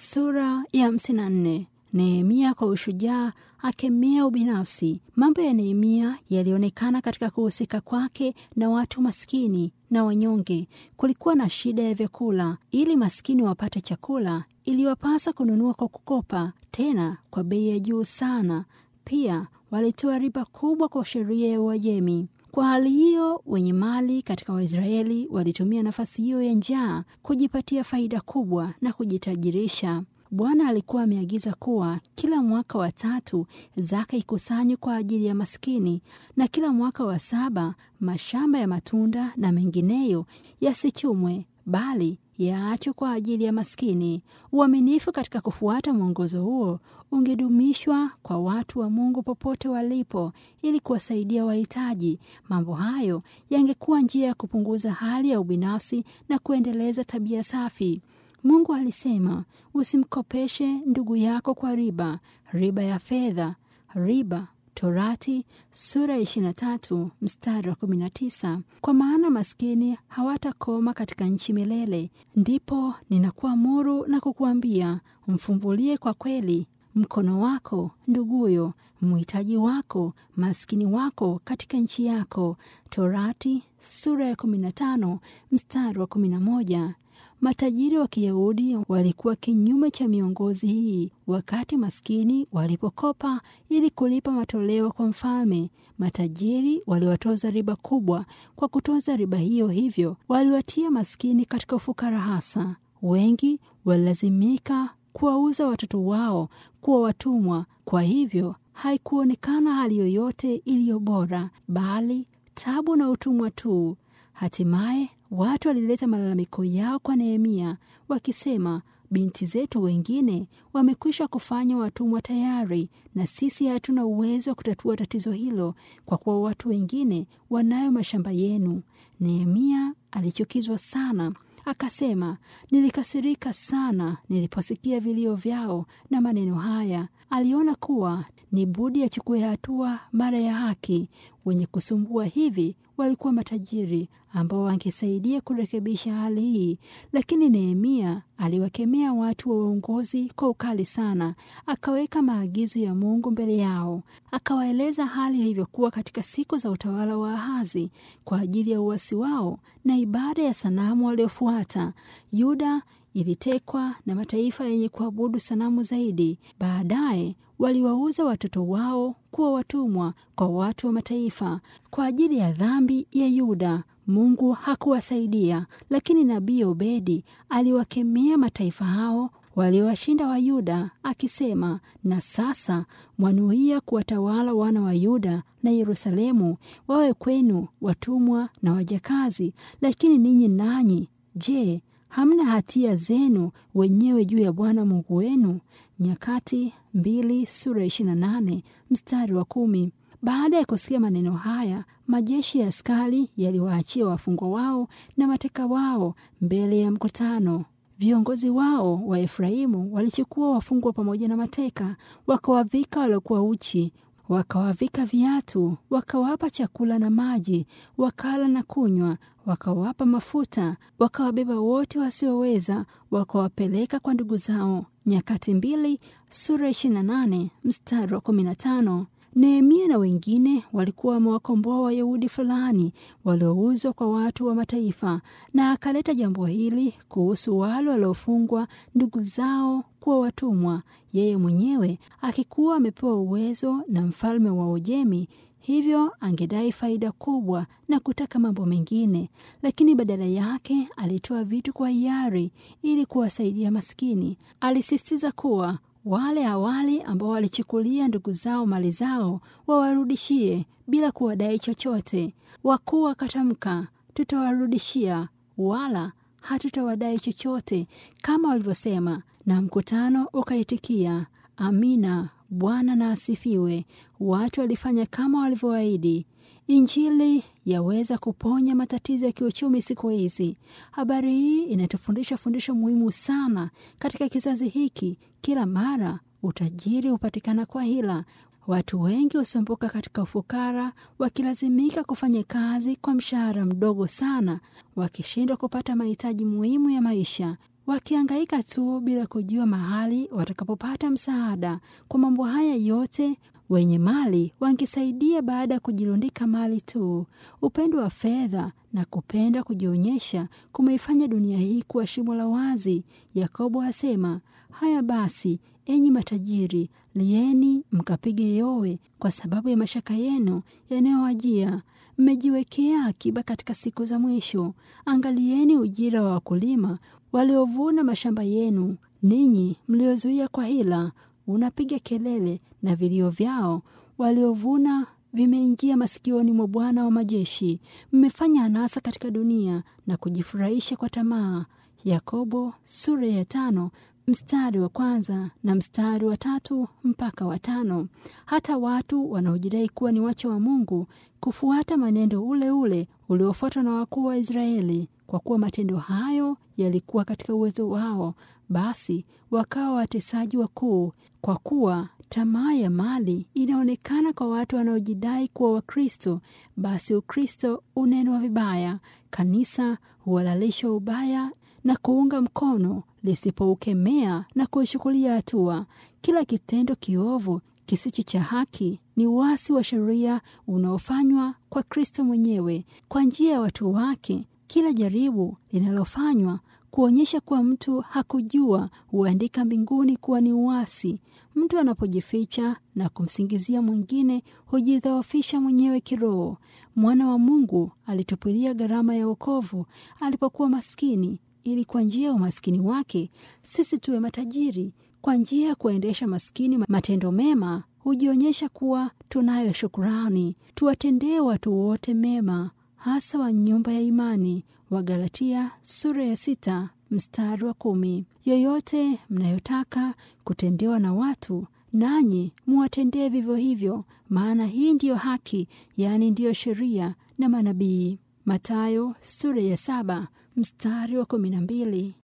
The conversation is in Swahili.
Sura ya 54. Nehemia kwa ushujaa akemea ubinafsi. Mambo ya Nehemia yalionekana katika kuhusika kwake na watu maskini na wanyonge. Kulikuwa na shida ya vyakula. Ili maskini wapate chakula, iliwapasa kununua kwa kukopa, tena kwa bei ya juu sana. Pia walitoa riba kubwa kwa sheria ya Uajemi. Kwa hali hiyo, wenye mali katika Waisraeli walitumia nafasi hiyo ya njaa kujipatia faida kubwa na kujitajirisha. Bwana alikuwa ameagiza kuwa kila mwaka wa 3 zaka ikusanywe kwa ajili ya maskini, na kila mwaka wa 7 mashamba ya matunda na mengineyo yasichumwe, bali yaachwe kwa ajili ya maskini. Uaminifu katika kufuata mwongozo huo ungedumishwa kwa watu wa Mungu popote walipo ili kuwasaidia wahitaji. Mambo hayo yangekuwa njia ya kupunguza hali ya ubinafsi na kuendeleza tabia safi. Mungu alisema, usimkopeshe ndugu yako kwa riba, riba ya fedha, riba. Torati sura 23 mstari wa 19. Kwa maana maskini hawatakoma katika nchi milele. Ndipo ninakuamuru na kukuambia, mfumbulie kwa kweli mkono wako nduguyo, mhitaji wako, maskini wako katika nchi yako. Torati sura ya 15 mstari wa 11. Matajiri wa Kiyahudi walikuwa kinyume cha miongozi hii. Wakati maskini walipokopa ili kulipa matoleo kwa mfalme, matajiri waliwatoza riba kubwa. Kwa kutoza riba hiyo, hivyo waliwatia maskini katika ufukara hasa. Wengi walilazimika kuwauza watoto wao kuwa watumwa. Kwa hivyo haikuonekana hali yoyote iliyo bora, bali tabu na utumwa tu. Hatimaye watu walileta malalamiko yao kwa Nehemia wakisema, binti zetu wengine wamekwisha kufanya watumwa tayari, na sisi hatuna uwezo wa kutatua tatizo hilo kwa kuwa watu wengine wanayo mashamba yenu. Nehemia alichukizwa sana, akasema, nilikasirika sana niliposikia vilio vyao na maneno haya. Aliona kuwa ni budi achukue hatua mara ya haki. Wenye kusumbua hivi walikuwa matajiri ambao wangesaidia kurekebisha hali hii, lakini Nehemia aliwakemea watu wa uongozi kwa ukali sana. Akaweka maagizo ya Mungu mbele yao, akawaeleza hali ilivyokuwa katika siku za utawala wa Ahazi kwa ajili ya uasi wao na ibada ya sanamu waliofuata. Yuda ilitekwa na mataifa yenye kuabudu sanamu zaidi. Baadaye waliwauza watoto wao kuwa watumwa kwa watu wa mataifa. Kwa ajili ya dhambi ya Yuda, Mungu hakuwasaidia, lakini nabii Obedi aliwakemea mataifa hao waliowashinda wa Yuda akisema, na sasa mwanuia kuwatawala wana wa Yuda na Yerusalemu wawe kwenu watumwa na wajakazi. Lakini ninyi nanyi, je, hamna hatia zenu wenyewe juu ya Bwana Mungu wenu? Nyakati 2 sura 28 mstari wa 10. Baada ya kusikia maneno haya, majeshi ya askari yaliwaachia wafungwa wao na mateka wao mbele ya mkutano. Viongozi wao wa Efraimu walichukua wafungwa pamoja na mateka, wakawavika waliokuwa uchi, wakawavika viatu, wakawapa chakula na maji, wakala na kunywa, wakawapa mafuta, wakawabeba wote wasioweza, wakawapeleka kwa ndugu zao. Nyakati 2 sura 28 mstari wa 15. Nehemia na wengine walikuwa wamewakomboa Wayahudi fulani waliouzwa kwa watu wa mataifa, na akaleta jambo hili kuhusu wale waliofungwa ndugu zao kuwa watumwa, yeye mwenyewe akikuwa amepewa uwezo na mfalme wa Uajemi, hivyo angedai faida kubwa na kutaka mambo mengine, lakini badala yake alitoa vitu kwa hiari ili kuwasaidia maskini. Alisisitiza kuwa wale awali ambao walichukulia ndugu zao mali zao wawarudishie bila kuwadai chochote. Wakuu wakatamka, tutawarudishia wala hatutawadai chochote kama walivyosema, na mkutano ukaitikia, amina, Bwana na asifiwe. Watu walifanya kama walivyoahidi. Injili yaweza kuponya matatizo ya kiuchumi siku hizi. Habari hii inatufundisha fundisho muhimu sana katika kizazi hiki. Kila mara utajiri hupatikana kwa hila. Watu wengi husumbuka katika ufukara, wakilazimika kufanya kazi kwa mshahara mdogo sana, wakishindwa kupata mahitaji muhimu ya maisha. wakihangaika tu bila kujua mahali watakapopata msaada. Kwa mambo haya yote, wenye mali wangesaidia baada ya kujirundika mali tu. Upendo wa fedha na kupenda kujionyesha kumeifanya dunia hii kuwa shimo la wazi. Yakobo asema, haya basi, enyi matajiri, lieni mkapige yowe kwa sababu ya mashaka yenu yanayowajia. Mmejiwekea akiba katika siku za mwisho. Angalieni ujira wa wakulima waliovuna mashamba yenu. Ninyi mliozuia kwa hila, unapiga kelele, na vilio vyao waliovuna vimeingia masikioni mwa Bwana wa majeshi. Mmefanya anasa katika dunia na kujifurahisha kwa tamaa. Yakobo sura ya 5 mstari wa 1 na mstari wa 3 mpaka wa 5. Hata watu wanaojidai kuwa ni wacha wa Mungu kufuata manendo ule ule uliofuatwa na wakuu wa Israeli, kwa kuwa matendo hayo yalikuwa katika uwezo wao, basi wakawa watesaji wakuu. Kwa kuwa tamaa ya mali inaonekana kwa watu wanaojidai kuwa Wakristo, basi Ukristo unenwa vibaya. Kanisa huhalalishwa ubaya na kuunga mkono, lisipoukemea na kuichukulia hatua. Kila kitendo kiovu kisicho cha haki ni uasi wa sheria unaofanywa kwa Kristo mwenyewe kwa njia ya watu wake. Kila jaribu linalofanywa kuonyesha kuwa mtu hakujua huandika mbinguni kuwa ni uasi. Mtu anapojificha na kumsingizia mwingine hujidhoofisha mwenyewe kiroho. Mwana wa Mungu alitupilia gharama ya wokovu alipokuwa maskini, ili kwa njia ya umaskini wake sisi tuwe matajiri. Kwa njia ya kuendesha maskini matendo mema hujionyesha kuwa tunayo shukrani. Tuwatendee watu wote mema, hasa wa nyumba ya imani. Wagalatia sura ya 6 mstari wa 10. Yoyote mnayotaka kutendewa na watu, nanyi muwatendee vivyo hivyo, maana hii ndiyo haki, yaani ndiyo sheria na manabii. Mathayo sura ya 7 mstari wa 12.